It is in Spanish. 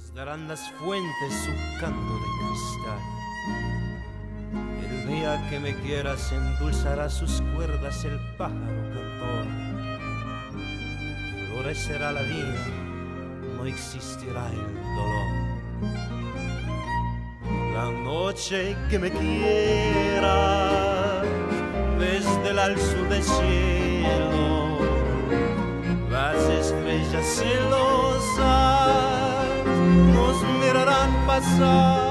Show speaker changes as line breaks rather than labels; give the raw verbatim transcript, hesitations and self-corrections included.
nos darán las fuentes su canto de cristal. El día que me quieras endulzará sus cuerdas el pájaro cantor. Florecerá la vida, no existirá el dolor. La noche que me quieras desde el alto del cielo, las estrellas celosas nos mirarán pasar.